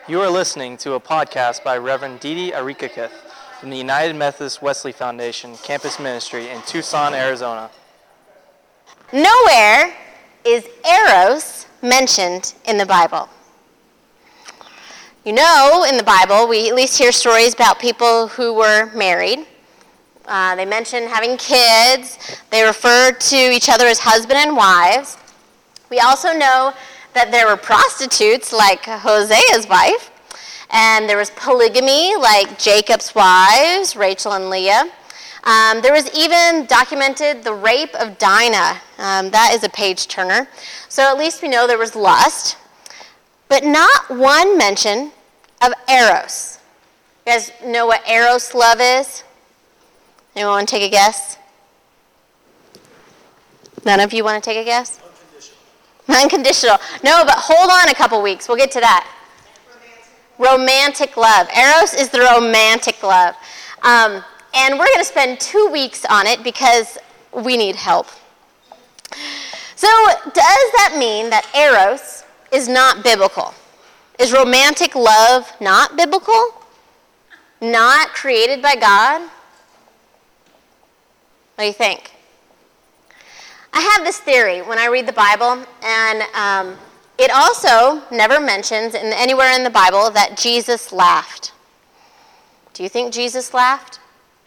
You are listening to a podcast by Reverend Didi Arikakith from the United Methodist Wesley Foundation Campus Ministry in Tucson, Arizona. Nowhere is eros mentioned in the Bible. You know, in the Bible, we at least hear stories about people who were married. They mention having kids. They refer to each other as husband and wives. We also know that there were prostitutes like Hosea's wife, and there was polygamy like Jacob's wives, Rachel and Leah. There was even documented the rape of Dinah. That is a page turner. So at least we know there was lust, but not one mention of eros. You guys know what eros love is? Anyone want to take a guess? None of you want to take a guess? Unconditional. No, but hold on a couple weeks. We'll get to that. Romantic love. Eros is the romantic love. And we're going to spend 2 weeks on it because we need help. So does that mean that eros is not biblical? Is romantic love not biblical? Not created by God? What do you think? I have this theory when I read the Bible, and it also never mentions anywhere in the Bible that Jesus laughed. Do you think Jesus laughed?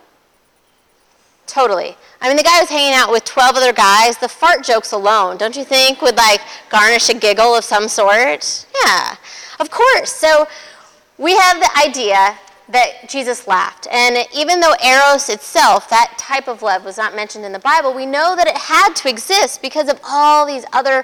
Totally. I mean, the guy was hanging out with 12 other guys. The fart jokes alone, don't you think, would garnish a giggle of some sort? Yeah, of course. So we have the idea that Jesus laughed. And even though eros itself, that type of love, was not mentioned in the Bible, we know that it had to exist because of all these other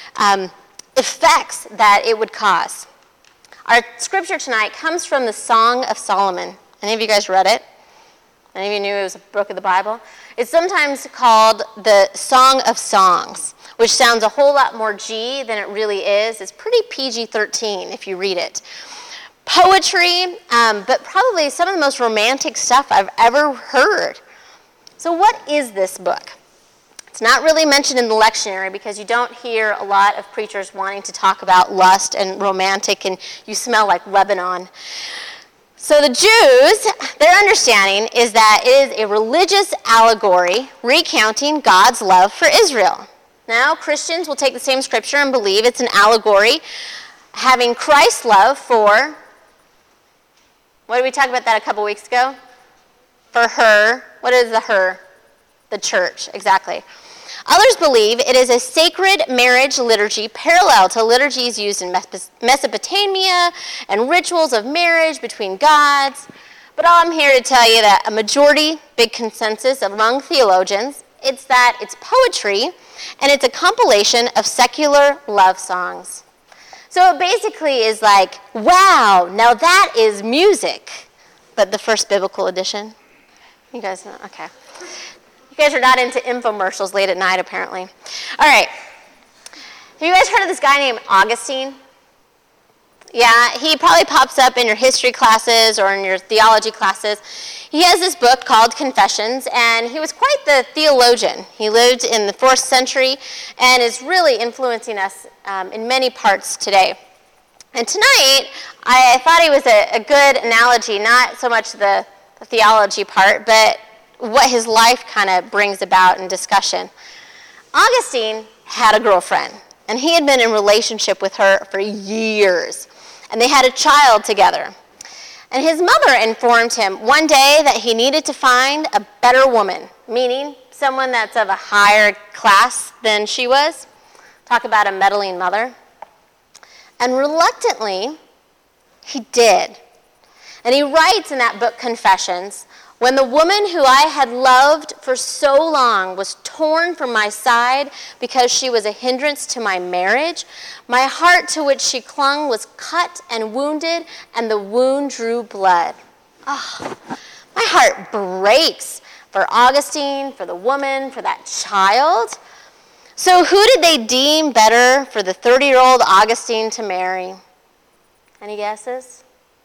effects that it would cause. Our scripture tonight comes from the Song of Solomon. Any of you guys read it? Any of you knew it was a book of the Bible? It's sometimes called the Song of Songs, which sounds a whole lot more G than it really is. It's pretty PG-13 if you read it. Poetry, but probably some of the most romantic stuff I've ever heard. So what is this book? It's not really mentioned in the lectionary because you don't hear a lot of preachers wanting to talk about lust and romantic, and you smell like Lebanon. So the Jews, their understanding is that it is a religious allegory recounting God's love for Israel. Now, Christians will take the same scripture and believe it's an allegory having Christ's love for, what did we talk about that a couple weeks ago? For her. What is the her? The church, exactly. Others believe it is a sacred marriage liturgy parallel to liturgies used in Mesopotamia and rituals of marriage between gods. But I'm here to tell you that a majority, big consensus among theologians, it's that it's poetry and it's a compilation of secular love songs. So it basically is like, wow, now that is music. But the first biblical edition. You guys know? Okay. You guys are not into infomercials late at night, apparently. All right. Have you guys heard of this guy named Augustine? Yeah, he probably pops up in your history classes or in your theology classes. He has this book called Confessions, and he was quite the theologian. He lived in the 4th century and is really influencing us in many parts today. And tonight, I thought he was a good analogy, not so much the theology part, but what his life kind of brings about in discussion. Augustine had a girlfriend, and he had been in relationship with her for years, and they had a child together. And his mother informed him one day that he needed to find a better woman, meaning someone that's of a higher class than she was. Talk about a meddling mother. And reluctantly, he did. And he writes in that book, Confessions, "When the woman who I had loved for so long was torn from my side because she was a hindrance to my marriage, my heart to which she clung was cut and wounded, and the wound drew blood." Oh, my heart breaks for Augustine, for the woman, for that child. So who did they deem better for the 30-year-old Augustine to marry? Any guesses?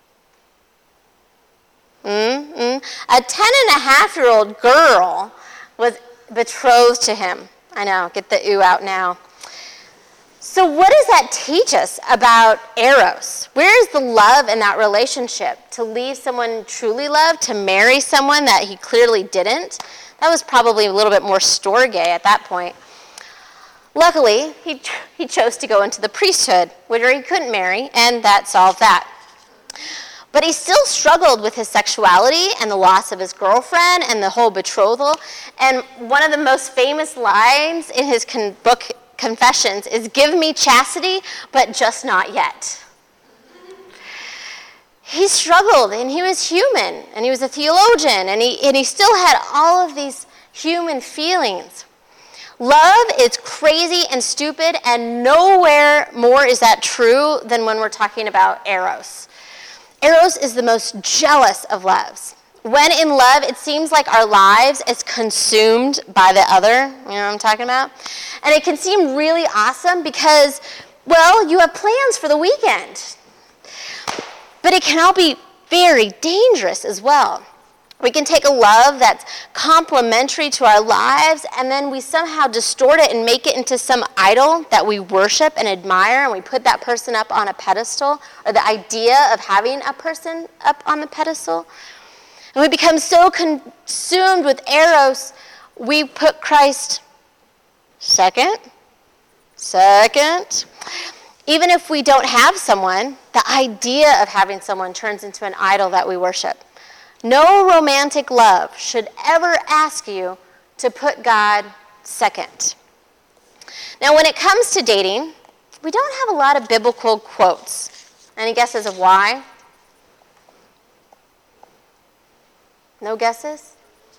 A 10-and-a-half-year-old girl was betrothed to him. I know, get the ooh out now. So what does that teach us about eros? Where is the love in that relationship? To leave someone truly loved, to marry someone that he clearly didn't? That was probably a little bit more storge at that point. Luckily, he chose to go into the priesthood, where he couldn't marry, and that solved that. But he still struggled with his sexuality and the loss of his girlfriend and the whole betrothal. And one of the most famous lines in his book, Confessions, is, "Give me chastity, but just not yet." He struggled, and he was human, and he was a theologian, and he still had all of these human feelings. Love is crazy and stupid, and nowhere more is that true than when we're talking about eros. Eros is the most jealous of loves. When in love, it seems like our lives is consumed by the other. You know what I'm talking about? And it can seem really awesome because, well, you have plans for the weekend. But it can all be very dangerous as well. We can take a love that's complementary to our lives, and then we somehow distort it and make it into some idol that we worship and admire, and we put that person up on a pedestal, or the idea of having a person up on the pedestal. And we become so consumed with eros, we put Christ second. Even if we don't have someone, the idea of having someone turns into an idol that we worship. No romantic love should ever ask you to put God second. Now, when it comes to dating, we don't have a lot of biblical quotes. Any guesses of why? No guesses?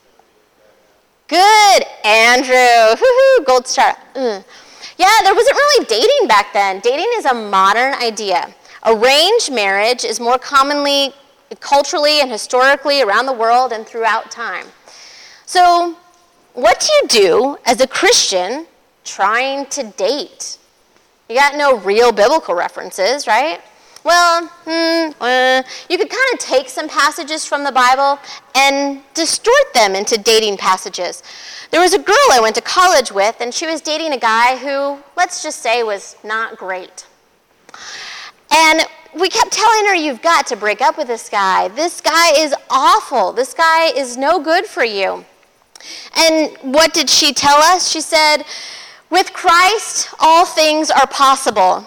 Good, Andrew. Woohoo, gold star. Yeah, there wasn't really dating back then. Dating is a modern idea. Arranged marriage is more commonly culturally and historically around the world and throughout time. So what do you do as a Christian trying to date? You got no real biblical references, right? Well, you could kind of take some passages from the Bible and distort them into dating passages. There was a girl I went to college with, and she was dating a guy who, let's just say, was not great. And we kept telling her, you've got to break up with this guy. This guy is awful. This guy is no good for you. And what did she tell us? She said, with Christ, all things are possible.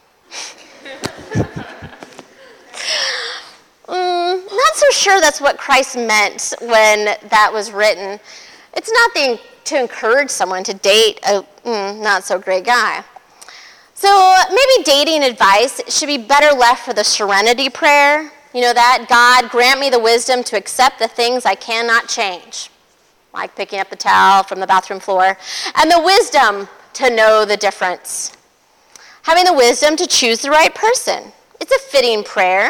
Not so sure that's what Christ meant when that was written. It's not to encourage someone to date a not so great guy. So maybe dating advice should be better left for the serenity prayer. You know that? God, grant me the wisdom to accept the things I cannot change, like picking up the towel from the bathroom floor, and the wisdom to know the difference. Having the wisdom to choose the right person. It's a fitting prayer.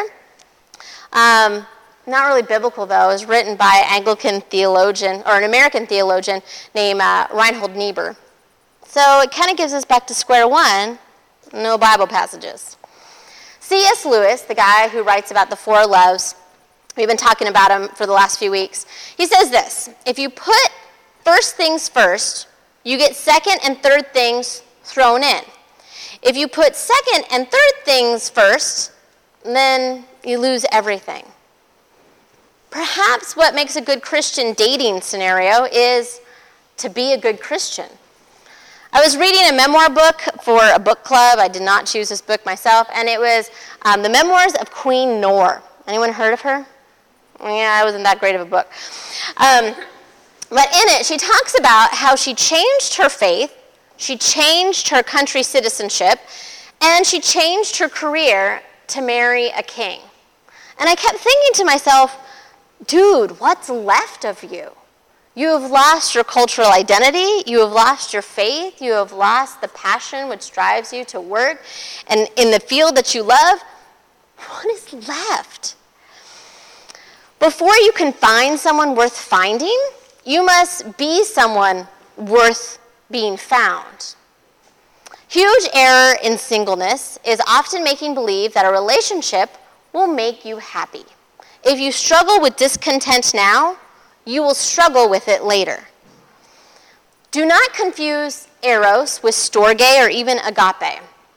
Not really biblical, though. It was written by an Anglican theologian, or an American theologian named Reinhold Niebuhr. So it kind of gives us back to square one. No Bible passages. C.S. Lewis, the guy who writes about the four loves, we've been talking about him for the last few weeks. He says this: if you put first things first, you get second and third things thrown in. If you put second and third things first, then you lose everything. Perhaps what makes a good Christian dating scenario is to be a good Christian. I was reading a memoir book for a book club. I did not choose this book myself, and it was the memoirs of Queen Noor. Anyone heard of her? Yeah, it wasn't that great of a book. But in it, she talks about how she changed her faith, she changed her country citizenship, and she changed her career to marry a king. And I kept thinking to myself, dude, what's left of you? You have lost your cultural identity, you have lost your faith, you have lost the passion which drives you to work, and in the field that you love, what is left? Before you can find someone worth finding, you must be someone worth being found. Huge error in singleness is often making believe that a relationship will make you happy. If you struggle with discontent now, you will struggle with it later. Do not confuse eros with storge or even agape.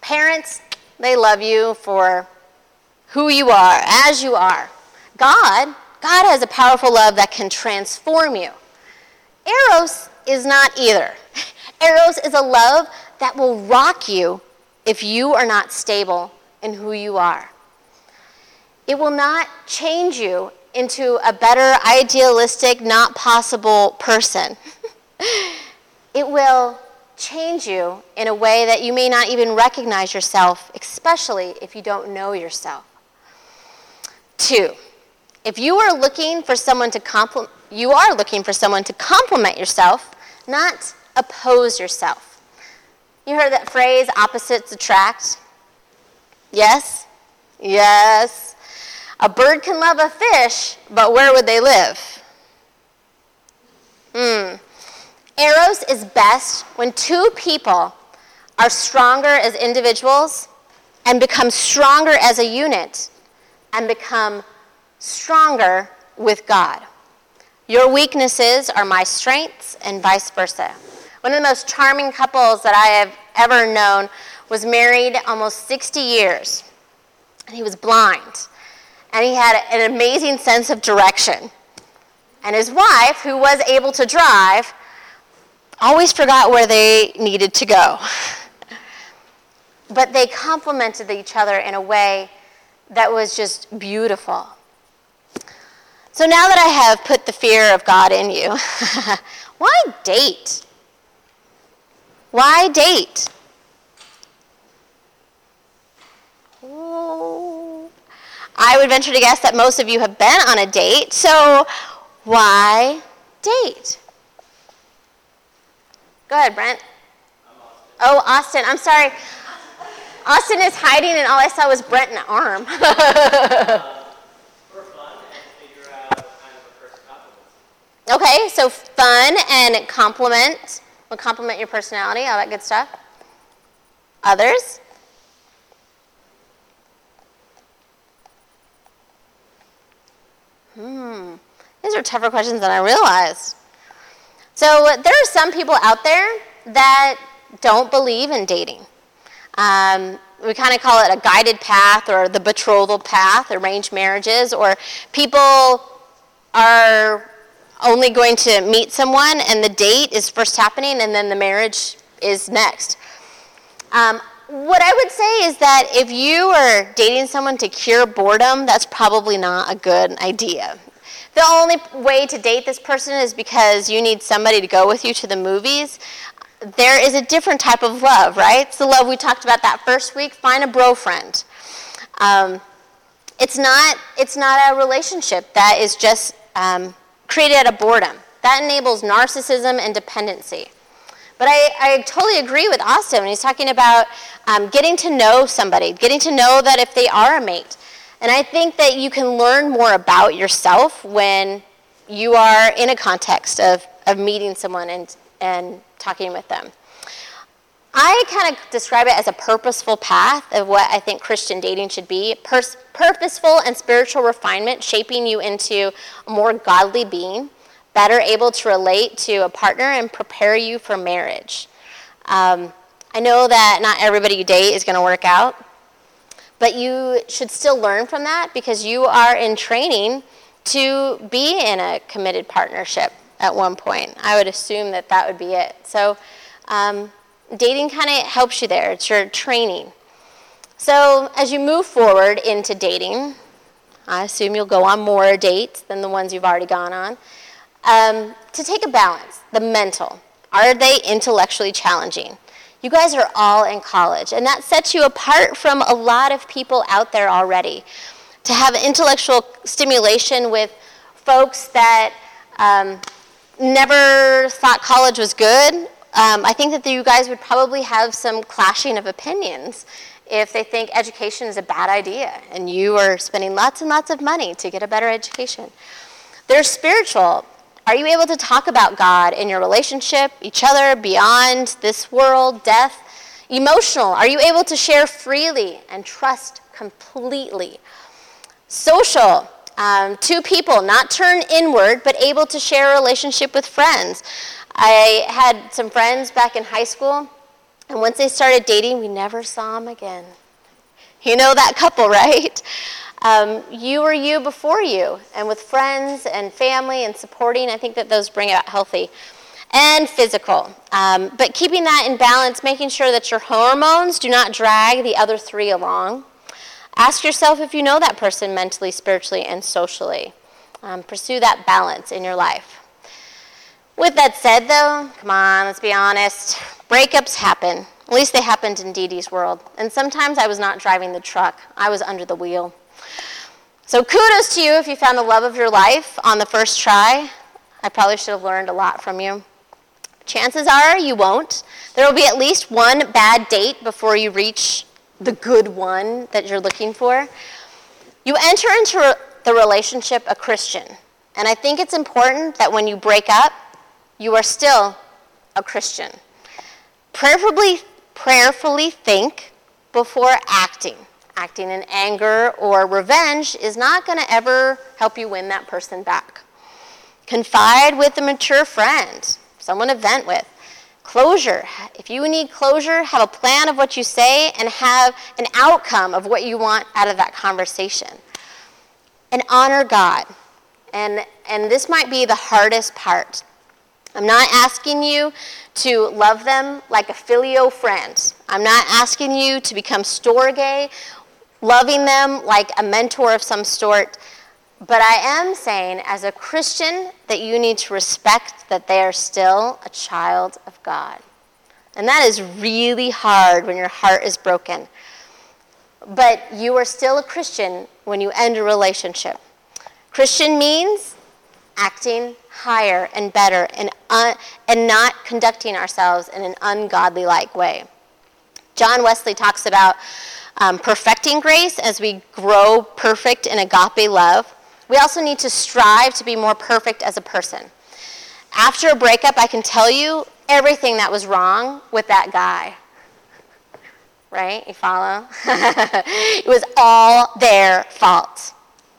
Parents, they love you for who you are, as you are. God has a powerful love that can transform you. Eros is not either. Eros is a love that will rock you if you are not stable in who you are. It will not change you into a better, idealistic, not possible person. It will change you in a way that you may not even recognize yourself, especially if you don't know yourself. 2, if you are looking for someone to compliment yourself, not oppose yourself. You heard that phrase, opposites attract? Yes? Yes. A bird can love a fish, but where would they live? Eros is best when 2 people are stronger as individuals and become stronger as a unit and become stronger with God. Your weaknesses are my strengths and vice versa. One of the most charming couples that I have ever known was married almost 60 years, and he was blind, and he had an amazing sense of direction. And his wife, who was able to drive, always forgot where they needed to go. But they complemented each other in a way that was just beautiful. So now that I have put the fear of God in you, why date? Why date? Ooh. I would venture to guess that most of you have been on a date, so why date? Go ahead, Brent. Oh, Austin, I'm sorry. Austin is hiding, and all I saw was Brent in an arm. For fun and to figure out kind of a person compliments. Okay, so fun and compliment. Will compliment your personality, all that good stuff. Others? These are tougher questions than I realized. So there are some people out there that don't believe in dating. We kind of call it a guided path or the betrothal path, arranged marriages, or people are only going to meet someone and the date is first happening and then the marriage is next. What I would say is that if you are dating someone to cure boredom, that's probably not a good idea. The only way to date this person is because you need somebody to go with you to the movies. There is a different type of love, right? It's the love we talked about that first week. Find a bro friend. It's not a relationship that is just created out of boredom. That enables narcissism and dependency. But I totally agree with Austin when he's talking about getting to know somebody, getting to know that if they are a mate. And I think that you can learn more about yourself when you are in a context of meeting someone and talking with them. I kind of describe it as a purposeful path of what I think Christian dating should be. Purposeful and spiritual refinement, shaping you into a more godly being, better able to relate to a partner and prepare you for marriage. I know that not everybody you date is going to work out, but you should still learn from that because you are in training to be in a committed partnership at one point. I would assume that would be it. So dating kind of helps you there. It's your training. So as you move forward into dating, I assume you'll go on more dates than the ones you've already gone on. To take a balance, the mental. Are they intellectually challenging? You guys are all in college, and that sets you apart from a lot of people out there already. To have intellectual stimulation with folks that never thought college was good, I think that you guys would probably have some clashing of opinions if they think education is a bad idea and you are spending lots and lots of money to get a better education. They're spiritual. Are you able to talk about God in your relationship, each other, beyond this world, death? Emotional. Are you able to share freely and trust completely? Social. 2 people, not turn inward, but able to share a relationship with friends. I had some friends back in high school And once they started dating, we never saw them again. You know that couple, right? You were you before you, and with friends and family and supporting, I think that those bring out healthy and physical. But keeping that in balance, making sure that your hormones do not drag the other three along. Ask yourself if you know that person mentally, spiritually, and socially. Pursue that balance in your life. With that said, though, come on, let's be honest. Breakups happen. At least they happened in Dee Dee's world. And sometimes I was not driving the truck. I was under the wheel. So kudos to you if you found the love of your life on the first try. I probably should have learned a lot from you. Chances are you won't. There will be at least one bad date before you reach the good one that you're looking for. You enter into the relationship a Christian. And I think it's important that when you break up, you are still a Christian. Prayerfully think before acting. Acting in anger or revenge is not going to ever help you win that person back. Confide with a mature friend, someone to vent with. Closure. If you need closure, have a plan of what you say and have an outcome of what you want out of that conversation. And honor God. And this might be the hardest part. I'm not asking you to love them like a filial friend. I'm not asking you to become storge, loving them like a mentor of some sort. But I am saying, as a Christian, that you need to respect that they are still a child of God. And that is really hard when your heart is broken. But you are still a Christian when you end a relationship. Christian means acting higher and better and not conducting ourselves in an ungodly-like way. John Wesley talks about perfecting grace as we grow perfect in agape love. We also need to strive to be more perfect as a person. After a breakup, I can tell you everything that was wrong with that guy. Right? You follow? It was all their fault.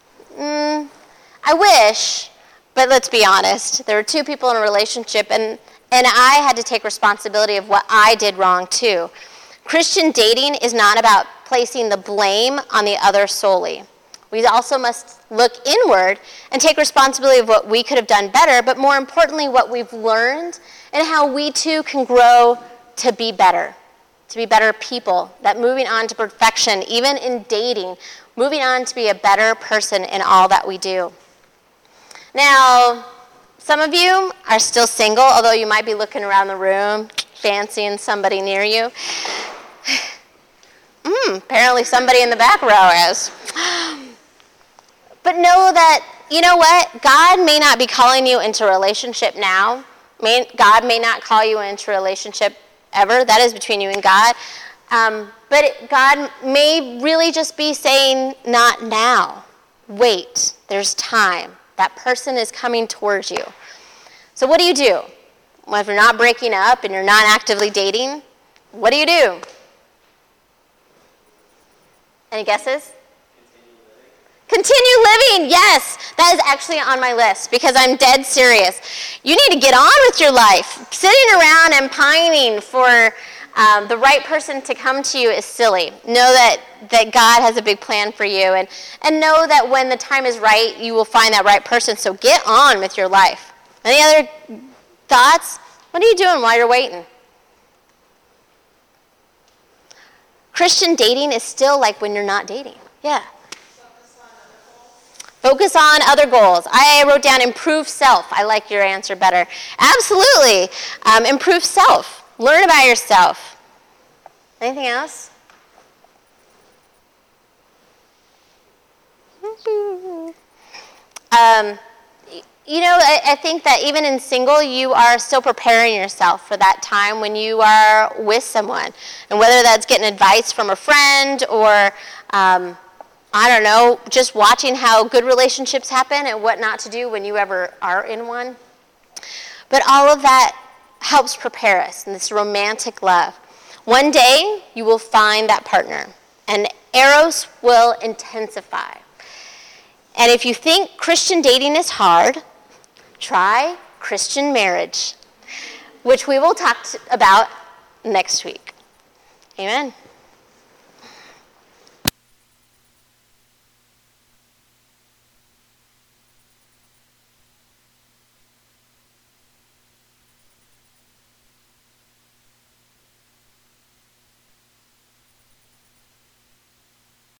I wish, but let's be honest. There were two people in a relationship, and I had to take responsibility of what I did wrong too. Christian dating is not about placing the blame on the other solely. We also must look inward and take responsibility of what we could have done better, but more importantly, what we've learned and how we too can grow to be better people, that moving on to perfection, even in dating, moving on to be a better person in all that we do. Now, some of you are still single, although you might be looking around the room, fancying somebody near you. Apparently somebody in the back row is. But know that, you know what? God may not be calling you into a relationship now. God may not call you into a relationship ever. That is between you and God. But God may really just be saying, not now. Wait. There's time. That person is coming towards you. So what do you do? Well, if you're not breaking up and you're not actively dating, what do? Any guesses? Continue living, yes. That is actually on my list because I'm dead serious. You need to get on with your life. Sitting around and pining for the right person to come to you is silly. Know that God has a big plan for you, and know that when the time is right, you will find that right person. So get on with your life. Any other thoughts? What are you doing while you're waiting? Christian dating is still like when you're not dating. Yeah. Focus on other goals. I wrote down improve self. I like your answer better. Absolutely. Improve self. Learn about yourself. Anything else? I think that even in single, you are still preparing yourself for that time when you are with someone. And whether that's getting advice from a friend or, just watching how good relationships happen and what not to do when you ever are in one. But all of that helps prepare us in this romantic love. One day, you will find that partner, and eros will intensify. And if you think Christian dating is hard, try Christian marriage, which we will talk about next week. Amen.